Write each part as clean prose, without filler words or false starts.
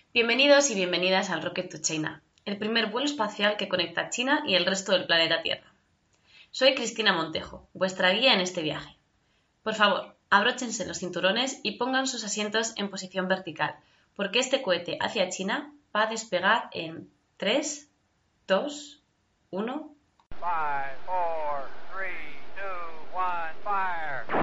Bienvenidos y bienvenidas al Rocket to China, el primer vuelo espacial que conecta China y el resto del planeta Tierra. Soy Cristina Montejo, vuestra guía en este viaje. Por favor, abróchense los cinturones y pongan sus asientos en posición vertical, porque este cohete hacia China va a despegar en 3, 2, 1... 5, 4, 3, 2, 1, fire.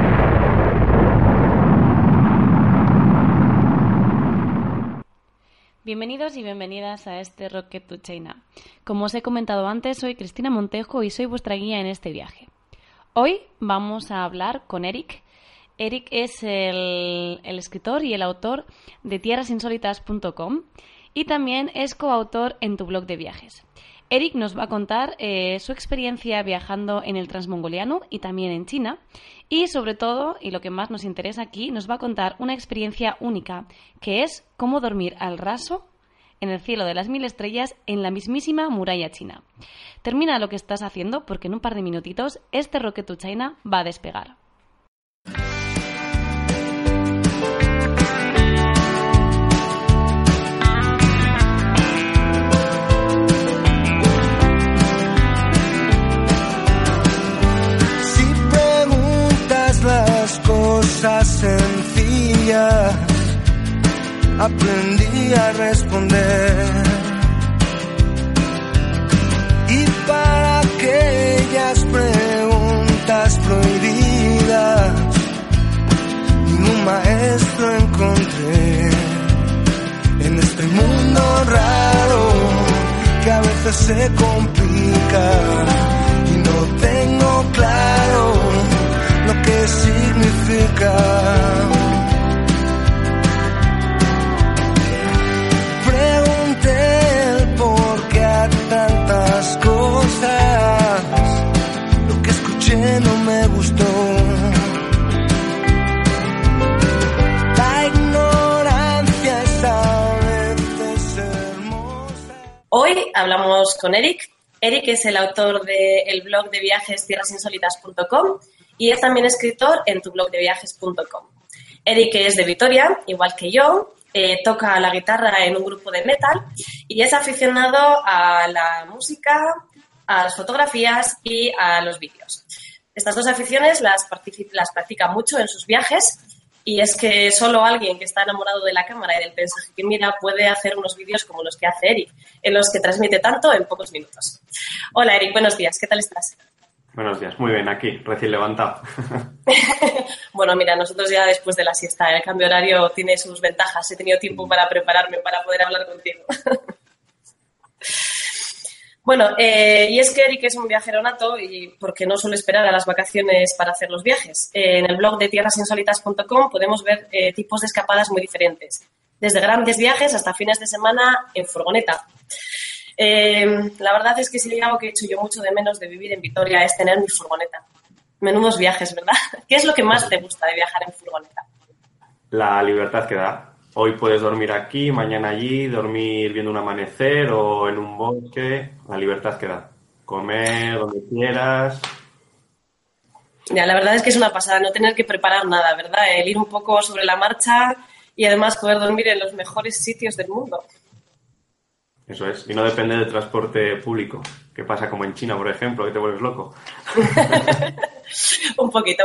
Bienvenidos y bienvenidas a este Rocket to China. Como os he comentado antes, soy Cristina Montejo y soy vuestra guía en este viaje. Hoy vamos a hablar con Eric. Eric es el escritor y el autor de tierrasinsólitas.com y también es coautor en tu blog de viajes. Eric nos va a contar su experiencia viajando en el Transmongoliano y también en China y sobre todo, y lo que más nos interesa aquí, nos va a contar una experiencia única que es cómo dormir al raso en el cielo de las 1000 estrellas en la mismísima muralla china. Termina lo que estás haciendo porque en un par de minutitos este Rocket to China va a despegar. Cosas sencillas aprendí a responder, y para aquellas preguntas prohibidas ningún maestro encontré en este mundo raro que a veces se complica y no tengo claro lo que significa. Pregunté el por qué a tantas cosas, lo que escuché no me gustó. La ignorancia es a veces hermosa. Hoy hablamos con Eric. Eric es el autor del blog de viajes tierrasinsólitas.com y es también escritor en tublogdeviajes.com. Eric es de Vitoria, igual que yo, toca la guitarra en un grupo de metal y es aficionado a la música, a las fotografías y a los vídeos. Estas dos aficiones las practica mucho en sus viajes y es que solo alguien que está enamorado de la cámara y del paisaje que mira puede hacer unos vídeos como los que hace Eric, en los que transmite tanto en pocos minutos. Hola Eric, buenos días, ¿qué tal estás? Buenos días, muy bien, aquí, recién levantado. Bueno, mira, nosotros ya después de la siesta, el cambio horario tiene sus ventajas. He tenido tiempo para prepararme para poder hablar contigo. Bueno, y es que Eric es un viajero nato y porque no suele esperar a las vacaciones para hacer los viajes. En el blog de tierrasinsólitas.com podemos ver tipos de escapadas muy diferentes, desde grandes viajes hasta fines de semana en furgoneta. La verdad es que si hay algo que he hecho yo mucho de menos de vivir en Vitoria es tener mi furgoneta. Menudos viajes, ¿verdad? ¿Qué es lo que más te gusta de viajar en furgoneta? La libertad que da. Hoy puedes dormir aquí, mañana allí, dormir viendo un amanecer o en un bosque. La libertad que da. Comer donde quieras. Ya, la verdad es que es una pasada no tener que preparar nada, ¿verdad? El ir un poco sobre la marcha y además poder dormir en los mejores sitios del mundo. Eso es, y no depende del transporte público, que pasa como en China, por ejemplo, que te vuelves loco. Un poquito.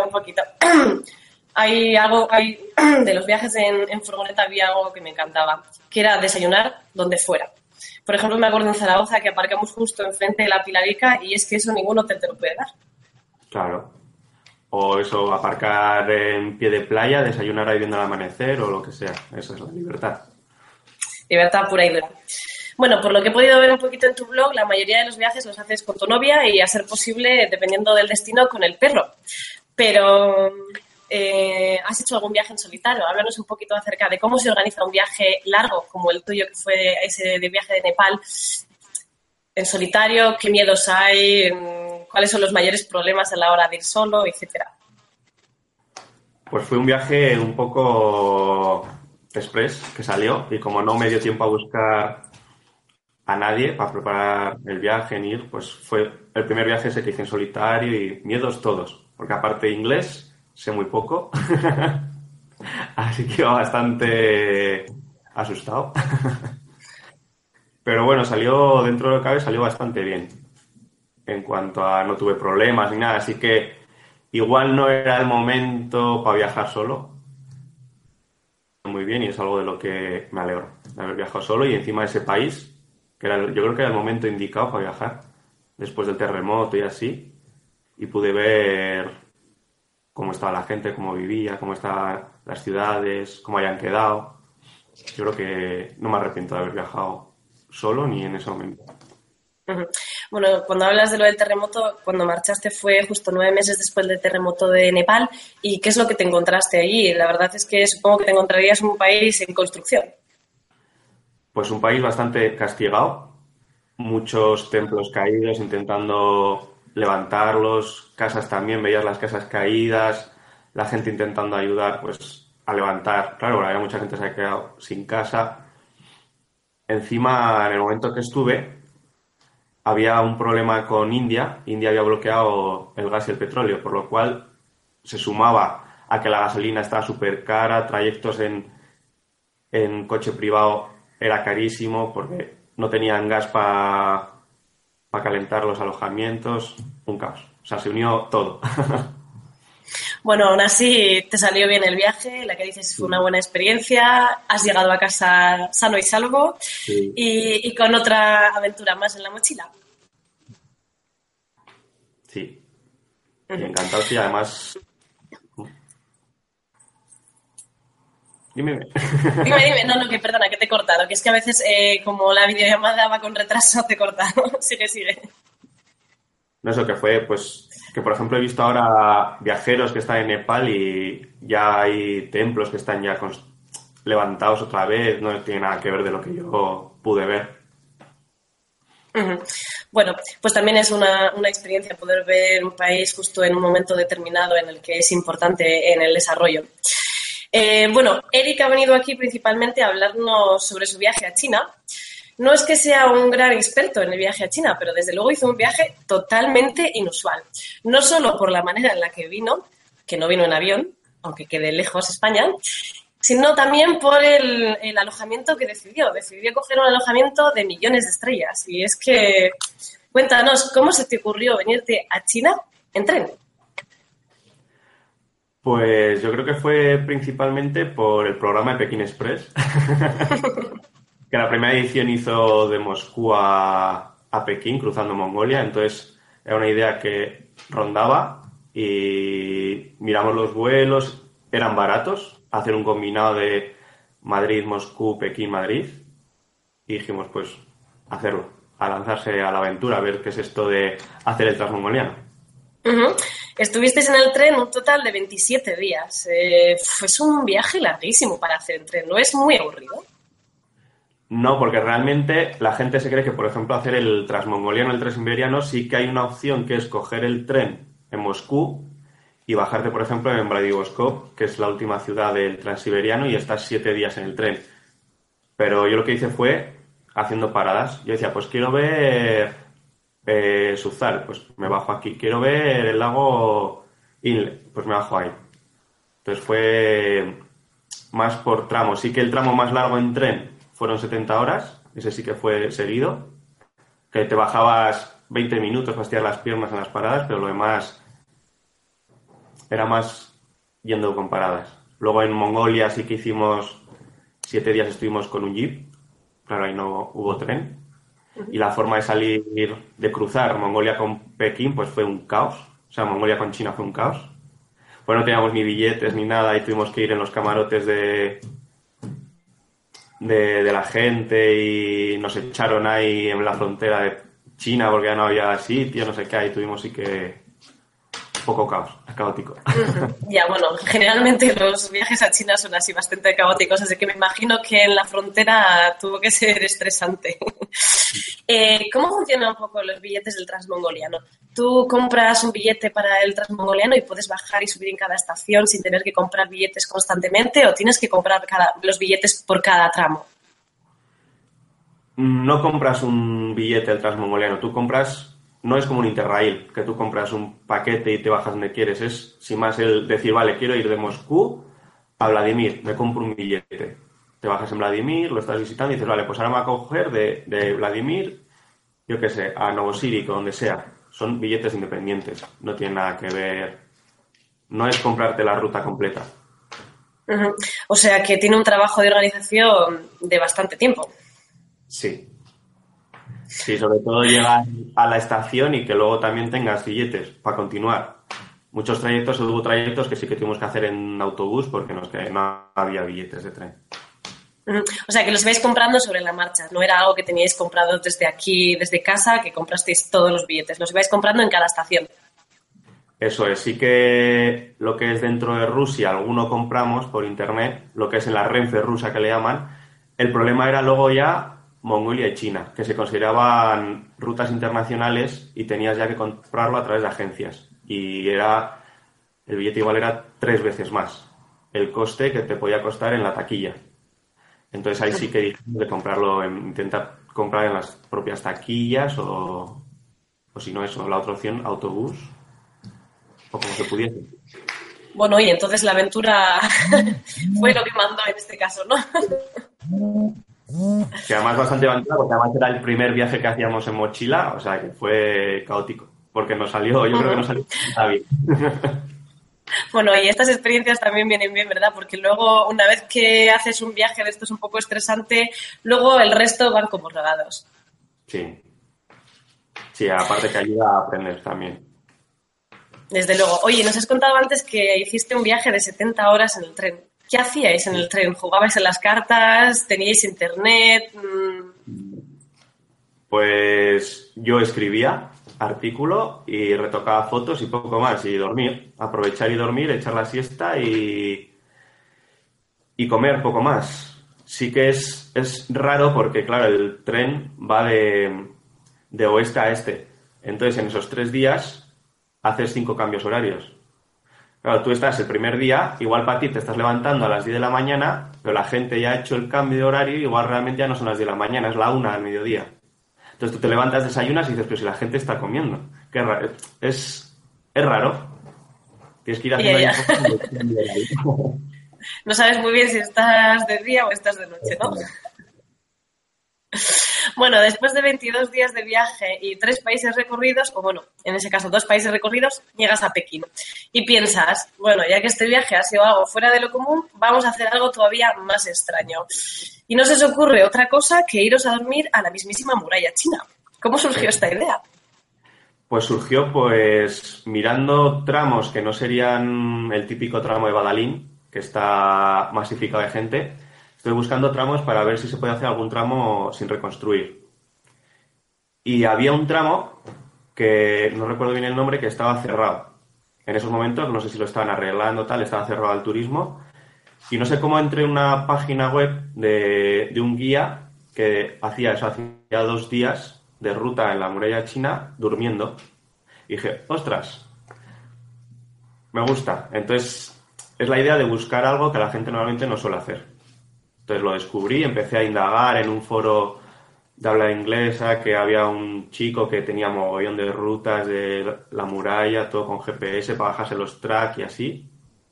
De los viajes en furgoneta había algo que me encantaba, que era desayunar donde fuera. Por ejemplo, me acuerdo en Zaragoza que aparcamos justo enfrente de la Pilarica y es que eso ningún hotel te lo puede dar. Claro. O eso, aparcar en pie de playa, desayunar ahí viendo el amanecer o lo que sea. Eso es la libertad. Libertad pura y dura. Bueno, por lo que he podido ver un poquito en tu blog, la mayoría de los viajes los haces con tu novia y, a ser posible, dependiendo del destino, con el perro. Pero, ¿has hecho algún viaje en solitario? Háblanos un poquito acerca de cómo se organiza un viaje largo, como el tuyo, que fue ese de viaje de Nepal, en solitario, qué miedos hay, cuáles son los mayores problemas a la hora de ir solo, etcétera. Pues fue un viaje un poco express que salió y como no me dio tiempo a buscar a nadie para preparar el viaje ni ir, pues fue el primer viaje ese que hice en solitario y miedos todos, porque aparte de inglés sé muy poco, así que iba bastante asustado. Pero bueno, salió, dentro de lo que cabe, salió bastante bien. En cuanto a no tuve problemas ni nada, así que igual no era el momento para viajar solo. Muy bien, y es algo de lo que me alegro, de haber viajado solo y encima de ese país, que era, yo creo que era el momento indicado para viajar, después del terremoto y así, y pude ver cómo estaba la gente, cómo vivía, cómo estaban las ciudades, cómo habían quedado. Yo creo que no me arrepiento de haber viajado solo ni en ese momento. Ujú. Bueno, cuando hablas de lo del terremoto, cuando marchaste fue justo 9 meses después del terremoto de Nepal. ¿Y qué es lo que te encontraste allí? La verdad es que supongo que te encontrarías un país en construcción. Pues un país bastante castigado, muchos templos caídos intentando levantarlos, casas también, veías las casas caídas, la gente intentando ayudar pues a levantar. Claro, había mucha gente que se había quedado sin casa. Encima, en el momento que estuve, había un problema con India. India había bloqueado el gas y el petróleo, por lo cual se sumaba a que la gasolina estaba súper cara, trayectos en coche privado era carísimo porque no tenían gas para calentar los alojamientos, un caos. O sea, se unió todo. Bueno, aún así te salió bien el viaje, la que dices fue una buena experiencia, has llegado a casa sano y salvo Sí. y con otra aventura más en la mochila. Sí. Y encantado, sí, además... Dime. Dime, no, que perdona, que te he cortado, que es que a veces como la videollamada va con retraso, te corta. Sigue. No, eso que fue, pues, que por ejemplo he visto ahora viajeros que están en Nepal y ya hay templos que están ya levantados otra vez, no tiene nada que ver de lo que yo pude ver. Ujú. Bueno, pues también es una experiencia poder ver un país justo en un momento determinado en el que es importante en el desarrollo. Bueno, Eric ha venido aquí principalmente a hablarnos sobre su viaje a China. No es que sea un gran experto en el viaje a China, pero desde luego hizo un viaje totalmente inusual. No solo por la manera en la que vino, que no vino en avión, aunque quede lejos España, sino también por el alojamiento que decidió. Decidió coger un alojamiento de millones de estrellas. Y es que, cuéntanos, ¿cómo se te ocurrió venirte a China en tren? Pues yo creo que fue principalmente por el programa de Pekín Express, que la primera edición hizo de Moscú a Pekín, cruzando Mongolia. Entonces era una idea que rondaba y miramos los vuelos, eran baratos, hacer un combinado de Madrid, Moscú, Pekín, Madrid, y dijimos pues hacerlo, a lanzarse a la aventura, a ver qué es esto de hacer el transmongoliano. Uh-huh. Estuvisteis en el tren un total de 27 días. Es un viaje larguísimo para hacer en tren, ¿no es muy aburrido? No, porque realmente la gente se cree que, por ejemplo, hacer el transmongoliano, el transiberiano, sí que hay una opción que es coger el tren en Moscú y bajarte, por ejemplo, en Vladivostok, que es la última ciudad del transiberiano, y estás 7 días en el tren. Pero yo lo que hice fue haciendo paradas. Yo decía, pues quiero ver Suzal, pues me bajo aquí. Quiero ver el lago Inle, pues me bajo ahí. Entonces fue más por tramos. Sí que el tramo más largo en tren fueron 70 horas, ese sí que fue seguido, que te bajabas 20 minutos para estirar las piernas en las paradas, pero lo demás era más yendo con paradas. Luego en Mongolia sí que hicimos 7 días, estuvimos con un jeep, claro, ahí no hubo tren, y la forma de salir, de cruzar Mongolia con Pekín, pues fue un caos. O sea, Mongolia con China fue un caos. Pues no teníamos ni billetes ni nada y tuvimos que ir en los camarotes de la gente y nos echaron ahí en la frontera de China porque ya no había sitio, no sé qué, y tuvimos sí que poco caos, caótico. Ya, bueno, generalmente los viajes a China son así bastante caóticos, así que me imagino que en la frontera tuvo que ser estresante. ¿Cómo funcionan un poco los billetes del transmongoliano? ¿Tú compras un billete para el transmongoliano y puedes bajar y subir en cada estación sin tener que comprar billetes constantemente o tienes que comprar los billetes por cada tramo? No compras un billete del transmongoliano, tú compras... No es como un Interrail, que tú compras un paquete y te bajas donde quieres. Es, sin más, el decir, vale, quiero ir de Moscú a Vladimir, me compro un billete. te bajas en Vladimir, lo estás visitando y dices, vale, pues ahora me voy a coger de Vladimir, yo qué sé, a Novosibirsk o donde sea. Son billetes independientes, no tiene nada que ver, no es comprarte la ruta completa. Ujú. O sea que tiene un trabajo de organización de bastante tiempo. Sí. Sí, sobre todo llegar a la estación y que luego también tengas billetes para continuar. Muchos trayectos, hubo trayectos que sí que tuvimos que hacer en autobús porque no había billetes de tren. Ujú. O sea que los ibais comprando sobre la marcha, no era algo que teníais comprado desde aquí, desde casa, que comprasteis todos los billetes, los ibais comprando en cada estación. Eso es, sí que lo que es dentro de Rusia, alguno compramos por internet, lo que es en la Renfe rusa que le llaman. El problema era luego ya Mongolia y China, que se consideraban rutas internacionales y tenías ya que comprarlo a través de agencias. Y el billete igual era 3 veces más el coste que te podía costar en la taquilla. Entonces ahí sí que dijimos de intentar comprar en las propias taquillas o si no eso, la otra opción, autobús o como se pudiese. Bueno, y entonces la aventura fue lo que mandó en este caso, ¿no? Que además bastante aventura, porque además era el primer viaje que hacíamos en mochila, o sea que fue caótico, porque yo creo que nos salió nada bien. Bueno, y estas experiencias también vienen bien, ¿verdad? Porque luego, una vez que haces un viaje de estos un poco estresante, luego el resto van como regados. Sí. Sí, aparte que ayuda a aprender también. Desde luego. Oye, nos has contado antes que hiciste un viaje de 70 horas en el tren. ¿Qué hacíais en el tren? ¿Jugabais en las cartas? ¿Teníais internet? Pues yo escribía artículo y retocaba fotos y poco más, y dormir. Aprovechar y dormir, echar la siesta y comer poco más. Sí que es raro porque, claro, el tren va de oeste a este. Entonces, en esos 3 días haces 5 cambios horarios. Claro, tú estás el primer día, igual para ti te estás levantando a las 10 de la mañana, pero la gente ya ha hecho el cambio de horario y igual realmente ya no son las 10 de la mañana, es la 1 del mediodía. Entonces tú te levantas, desayunas y dices, pero si la gente está comiendo. Qué raro. Es raro. Tienes que ir haciendo ahí un poco. No sabes muy bien si estás de día o estás de noche, ¿no? Bueno, después de 22 días de viaje y 3 países recorridos, o bueno, en ese caso 2 países recorridos, llegas a Pekín. Y piensas, bueno, ya que este viaje ha sido algo fuera de lo común, vamos a hacer algo todavía más extraño. Y no se os ocurre otra cosa que iros a dormir a la mismísima muralla china. ¿Cómo surgió esta idea? Pues surgió mirando tramos que no serían el típico tramo de Badalín, que está masificado de gente. Estoy buscando tramos para ver si se puede hacer algún tramo sin reconstruir. Y había un tramo que no recuerdo bien el nombre, que estaba cerrado. En esos momentos, no sé si lo estaban arreglando tal, estaba cerrado al turismo. Y no sé cómo entré en una página web de un guía que hacía eso, hacía 2 días de ruta en la muralla china durmiendo. Y dije, ostras, me gusta. Entonces, es la idea de buscar algo que la gente normalmente no suele hacer. Entonces lo descubrí, empecé a indagar en un foro de habla inglesa, que había un chico que tenía mogollón de rutas de la muralla, todo con GPS para bajarse los tracks y así.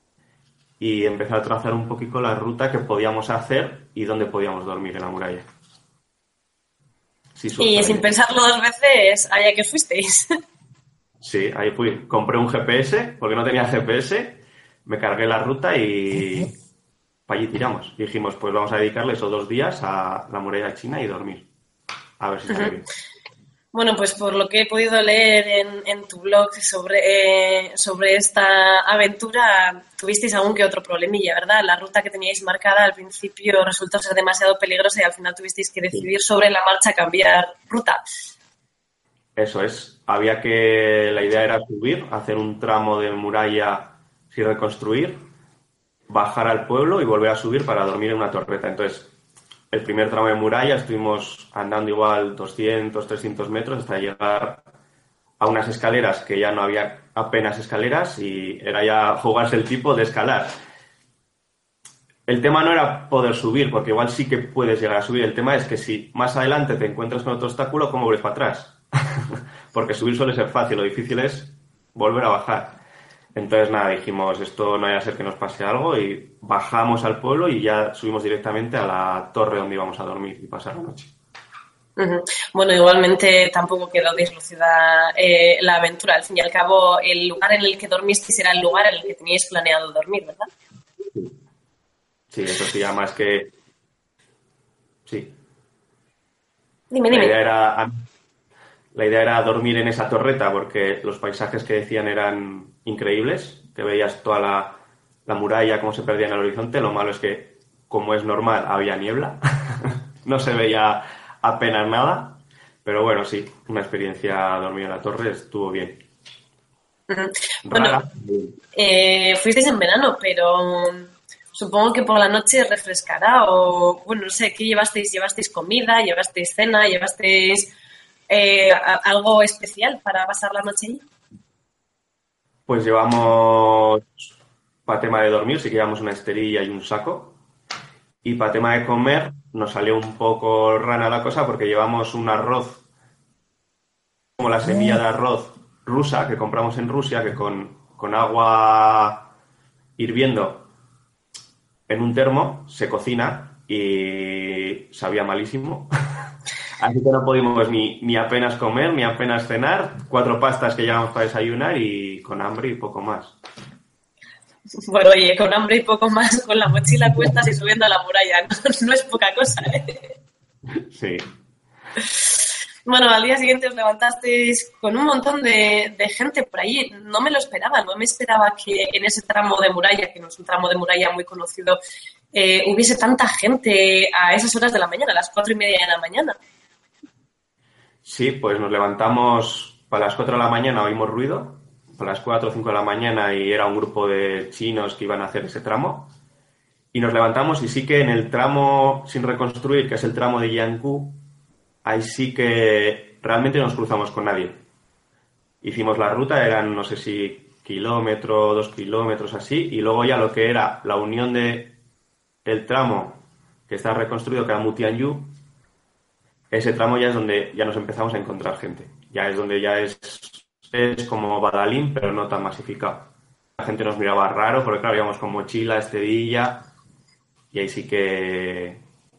Y empecé a trazar un poquito la ruta que podíamos hacer y dónde podíamos dormir en la muralla. Sí, y sin pensarlo 2 veces, allá que os fuisteis. Sí, ahí fui. Compré un GPS, porque no tenía GPS, me cargué la ruta y para allí tiramos. Dijimos, pues vamos a dedicarle esos 2 días a la muralla china y dormir. A ver si sale bien. Bueno, pues por lo que he podido leer en tu blog sobre esta aventura, tuvisteis algún que otro problemilla, ¿verdad? La ruta que teníais marcada al principio resultó ser demasiado peligrosa y al final tuvisteis que decidir sobre la marcha cambiar ruta. Eso es. La idea era subir, hacer un tramo de muralla sin reconstruir, bajar al pueblo y volver a subir para dormir en una torreta. Entonces, el primer tramo de muralla estuvimos andando igual 200, 300 metros hasta llegar a unas escaleras que ya no había apenas escaleras y era ya jugarse el tipo de escalar. El tema no era poder subir, porque igual sí que puedes llegar a subir. El tema es que si más adelante te encuentras con otro obstáculo, ¿cómo vuelves para atrás? Porque subir suele ser fácil, lo difícil es volver a bajar. Entonces, nada, dijimos, esto no vaya a ser que nos pase algo y bajamos al pueblo y ya subimos directamente a la torre donde íbamos a dormir y pasar la noche. Ujú. Bueno, igualmente tampoco quedó dislucida la aventura. Al fin y al cabo, el lugar en el que dormisteis era el lugar en el que teníais planeado dormir, ¿verdad? Sí, eso sí, además que... Sí. Dime, La dime. idea era dormir en esa torreta porque los paisajes que decían eran increíbles, que veías toda la muralla, cómo se perdía en el horizonte. Lo malo es que, como es normal, había niebla, no se veía apenas nada, pero bueno, sí, una experiencia dormir en la torre estuvo bien. Ujú. Rara. Bueno, fuisteis en verano, pero supongo que por la noche refrescará o, bueno, no sé, ¿qué llevasteis? ¿Llevasteis comida? ¿Llevasteis cena? ¿Llevasteis algo especial para pasar la noche allí? Pues llevamos, para tema de dormir, sí que llevamos una esterilla y un saco. Y para tema de comer, nos salió un poco rana la cosa porque llevamos un arroz, como la semilla de arroz rusa que compramos en Rusia, que con agua hirviendo en un termo se cocina y sabía malísimo. Así que no pudimos ni apenas comer, ni apenas cenar. 4 pastas que llevamos para desayunar y con hambre y poco más. Bueno, oye, con hambre y poco más, con la mochila a cuestas y subiendo a la muralla, no es poca cosa, ¿eh? Sí. Bueno, al día siguiente os levantasteis con un montón de gente por allí. No me lo esperaba, no me esperaba que en ese tramo de muralla, que no es un tramo de muralla muy conocido, hubiese tanta gente a esas horas de la mañana, a las 4:30 de la mañana. Sí, pues nos levantamos para las 4 de la mañana, oímos ruido, para las 4 o 5 de la mañana y era un grupo de chinos que iban a hacer ese tramo. Y nos levantamos y sí que en el tramo sin reconstruir, que es el tramo de Yanku, ahí sí que realmente no nos cruzamos con nadie. Hicimos la ruta, eran no sé si kilómetro, 2 kilómetros así, y luego ya lo que era la unión de el tramo que está reconstruido, que era Mutianyu, ese tramo ya es donde ya nos empezamos a encontrar gente. Ya es donde ya es como Badalín, pero no tan masificado. La gente nos miraba raro, porque claro, íbamos con mochila, estedilla, y ahí sí que...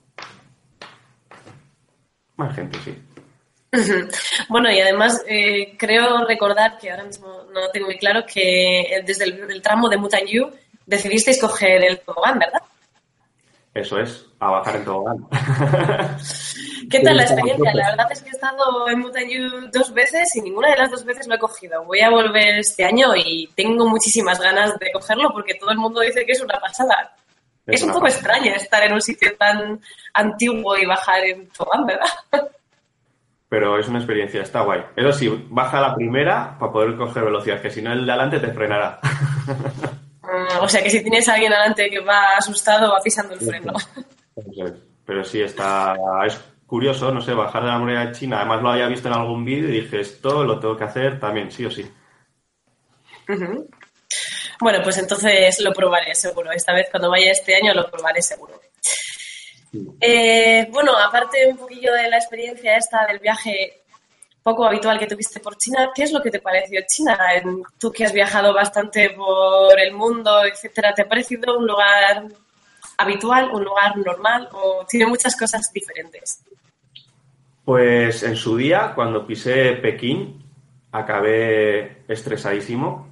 más gente, sí. Bueno, y además creo recordar que ahora mismo no lo tengo muy claro que desde el tramo de Mutanyu decidisteis coger el tobogán, ¿verdad? Eso es, a bajar en tobogán. ¿Qué tal la experiencia? La verdad es que he estado en Mutanyu 2 veces y ninguna de las 2 veces lo he cogido. Voy a volver este año y tengo muchísimas ganas de cogerlo porque todo el mundo dice que es una pasada. Es un poco extraño estar en un sitio tan antiguo y bajar en tobogán, ¿verdad? Pero es una experiencia, está guay. Eso sí, baja la primera para poder coger velocidad, que si no el de adelante te frenará. O sea que si tienes a alguien adelante que va asustado, va pisando el freno. Eso es. Pero sí, es curioso, no sé, bajar de la muralla china. Además lo había visto en algún vídeo y dije, esto lo tengo que hacer también, sí o sí. Uh-huh. Bueno, pues entonces lo probaré seguro. Esta vez cuando vaya este año lo probaré seguro. Bueno, aparte un poquillo de la experiencia esta del viaje poco habitual que tuviste por China, ¿qué es lo que te pareció China? Tú que has viajado bastante por el mundo, etcétera, ¿te ha parecido un lugar habitual, un lugar normal o tiene muchas cosas diferentes? Pues en su día, cuando pisé Pekín, acabé estresadísimo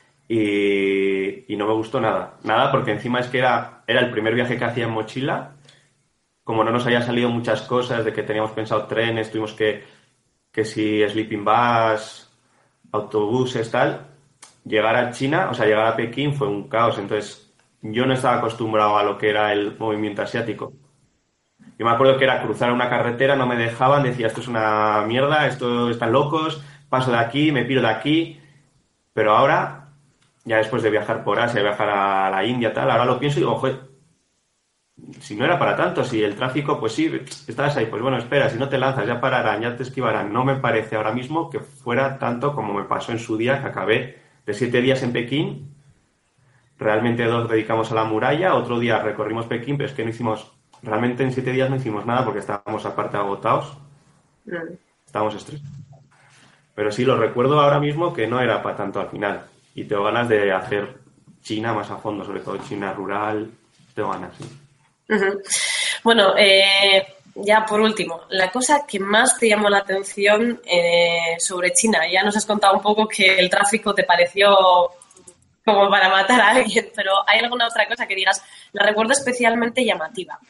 y no me gustó nada. Nada, porque encima es que era el primer viaje que hacía en mochila. Como no nos había salido muchas cosas, de que teníamos pensado trenes, tuvimos que si sleeping bus, autobuses, tal, llegar a China, o sea, llegar a Pekín fue un caos. Entonces, yo no estaba acostumbrado a lo que era el movimiento asiático. Yo me acuerdo que era cruzar una carretera, no me dejaban, decía, esto es una mierda, esto están locos, paso de aquí, me piro de aquí. Pero ahora, ya después de viajar por Asia, viajar a la India, tal, ahora lo pienso y digo, joder, si no era para tanto, si el tráfico, pues sí, estabas ahí, pues bueno, espera, si no te lanzas, ya pararán, ya te esquivarán. No me parece ahora mismo que fuera tanto como me pasó en su día, que acabé de 7 días en Pekín. Realmente 2 dedicamos a la muralla, otro día recorrimos Pekín, pero es que no hicimos, realmente en 7 días no hicimos nada porque estábamos aparte agotados, estábamos estresados. Pero sí, lo recuerdo ahora mismo que no era para tanto al final y tengo ganas de hacer China más a fondo, sobre todo China rural, tengo ganas, sí. Uh-huh. Bueno, ya por último, la cosa que más te llamó la atención sobre China, ya nos has contado un poco que el tráfico te pareció como para matar a alguien, pero ¿hay alguna otra cosa que digas, la recuerdo especialmente llamativa?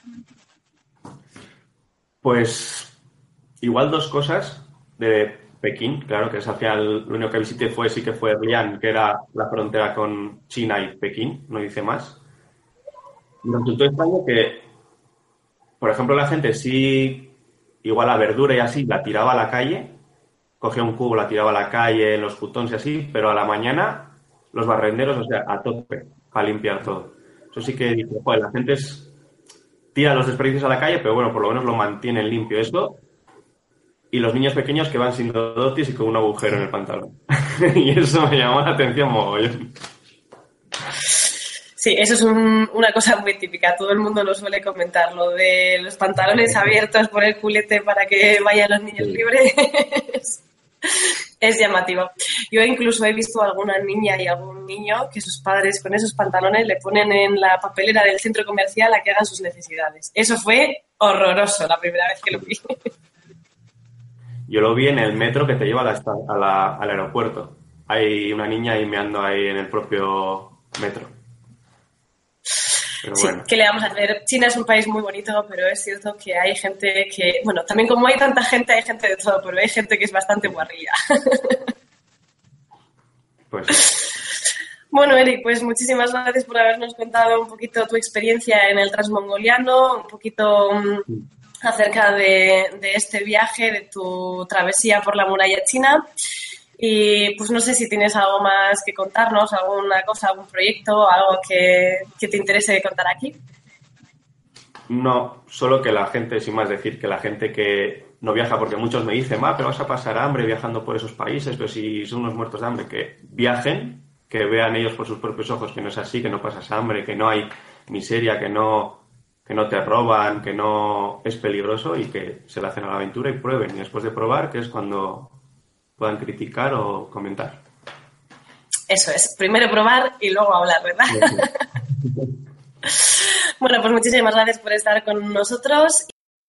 Pues igual 2 cosas de Pekín, claro, que es al final lo único que visité sí que fue Xi'an, que era la frontera con China y Pekín, no hice más. Me resultó extraño que, por ejemplo, la gente sí, igual la verdura y así, la tiraba a la calle, cogía un cubo, la tiraba a la calle, en los futones y así, pero a la mañana los barrenderos, o sea, a tope, para limpiar todo. Eso sí que dije, joder, la gente tira los desperdicios a la calle, pero bueno, por lo menos lo mantienen limpio esto. Y los niños pequeños que van sin dotis y con un agujero en el pantalón. Y eso me llamó la atención mogollón. Sí, eso es una cosa muy típica. Todo el mundo lo suele comentar, lo de los pantalones abiertos por el culete para que vayan los niños libres. Es llamativo. Yo incluso he visto a alguna niña y algún niño que sus padres con esos pantalones le ponen en la papelera del centro comercial a que hagan sus necesidades. Eso fue horroroso la primera vez que lo vi. Yo lo vi en el metro que te lleva al aeropuerto. Hay una niña ahí meando ahí en el propio metro. Pero sí, bueno. ¿Qué le vamos a hacer? China es un país muy bonito, pero es cierto que hay gente que... Bueno, también como hay tanta gente, hay gente de todo, pero hay gente que es bastante guarrilla. Pues... Bueno, Eric, pues muchísimas gracias por habernos contado un poquito tu experiencia en el transmongoliano, un poquito acerca de este viaje, de tu travesía por la muralla china. Y pues no sé si tienes algo más que contarnos, alguna cosa, algún proyecto, algo que te interese contar aquí. No, solo que la gente, sin más decir, que la gente que no viaja, porque muchos me dicen, pero vas a pasar hambre viajando por esos países, pero si son unos muertos de hambre, que viajen, que vean ellos por sus propios ojos que no es así, que no pasas hambre, que no hay miseria, que no te roban, que no es peligroso y que se le hacen a la aventura y prueben. Y después de probar, que es cuando puedan criticar o comentar. Eso es, primero probar y luego hablar, ¿verdad? Bueno, pues muchísimas gracias por estar con nosotros.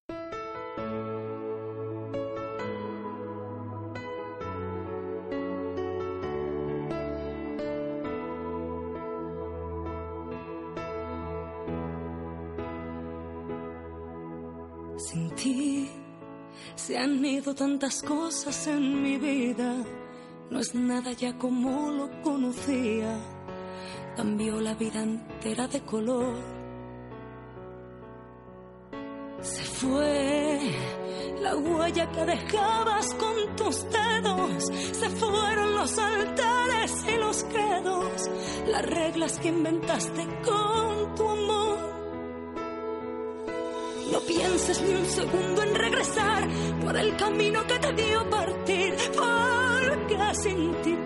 Sin ti se han ido tantas cosas en mi vida, no es nada ya como lo conocía, cambió la vida entera de color. Se fue la huella que dejabas con tus dedos, se fueron los altares y los credos, las reglas que inventaste con tu amor. No pienses ni un segundo en regresar por el camino que te dio partir, porque sin ti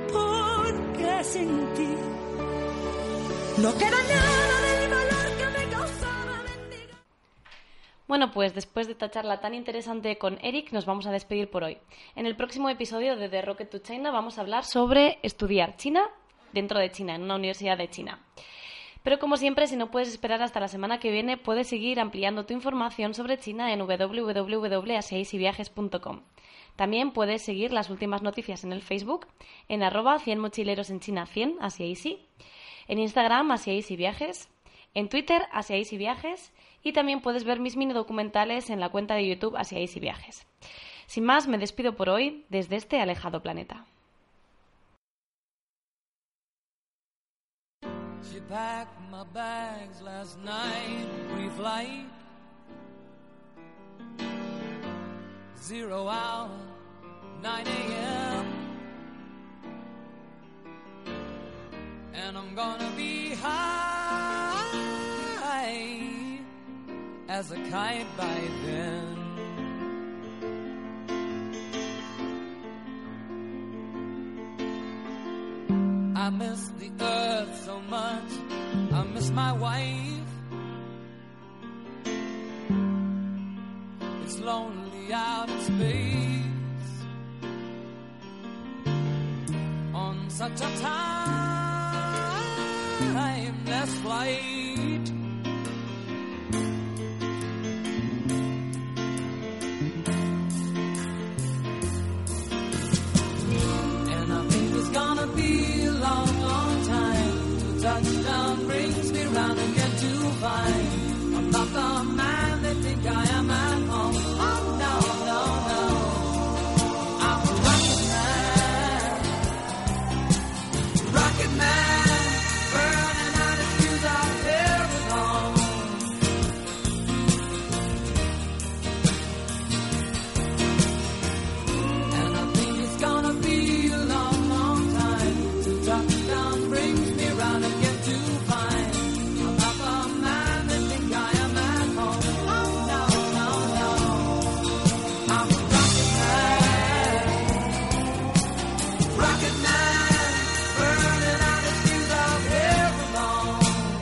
no queda nada del valor que me causaba mendigar. Bueno, pues después de esta charla tan interesante con Eric, nos vamos a despedir por hoy. En el próximo episodio de The Rocket to China vamos a hablar sobre estudiar China dentro de China, en una universidad de China. Pero como siempre, si no puedes esperar hasta la semana que viene, puedes seguir ampliando tu información sobre China en www.asiaisyviajes.com. También puedes seguir las últimas noticias en el Facebook, en @100mochileros en China 100, Asiaisi, en Instagram, Asiaisyviajes, en Twitter, Asiaisyviajes, y también puedes ver mis mini documentales en la cuenta de YouTube Asiaisyviajes. Sin más, me despido por hoy desde este alejado planeta. She packed my bags last night, pre-flight, 0 hour, 9 a.m. And I'm gonna be high as a kite by then. I miss the earth so much, I miss my wife. It's lonely out in space on such a time last flight. And I think it's gonna be a long, long time till touchdown brings me round again to find I'm not the man they think I am at home. Oh no, no, no, I'm a rocket man, burning out his fuse out there alone. And I think it's gonna be a long, long time till touchdown brings me round again to find I'm not the man they think I am at home. Oh no, no, no, I'm a rocket man, burning out his fuse out there alone.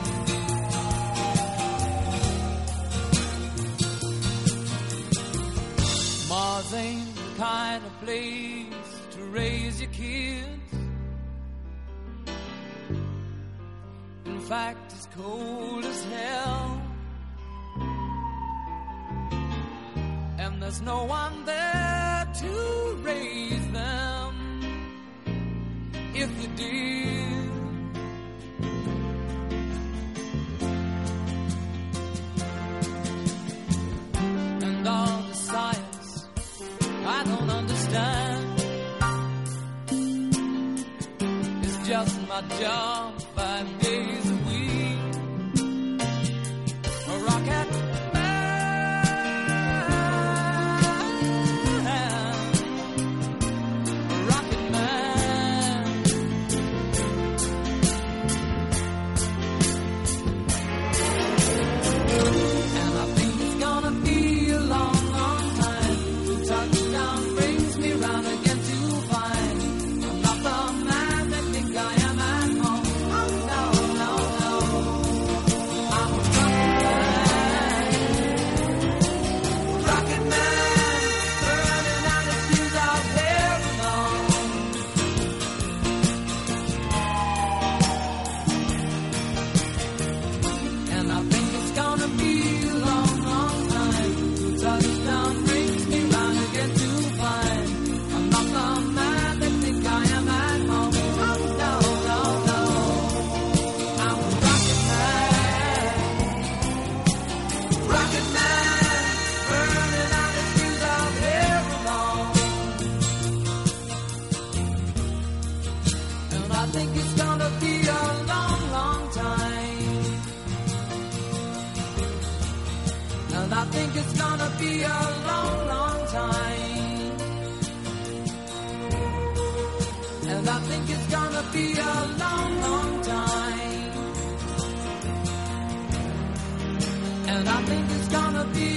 Mars ain't the kind of place to raise your kids. In fact, it's cold as hell. And there's no one there to raise them. If you did, and all the science I don't understand, it's just my job 5 days a week. A rocket man, a rocket man. And I think it's gonna be a long, long time till touchdown brings me round again to find I'm not the man they think I am at home. Oh no, no, no, I'm a rocket man, burning out his fuse out there alone. And I think it's gonna be a long, long time till touchdown brings me round again to find I'm not the man they think I am at home. Oh no, no, no, I'm a rocket man, burning out his fuse out there alone. And I think it's gonna be a long, long time. And I think it's gonna be a long, long time. And I think it's gonna be a long, long time. And I think it's gonna be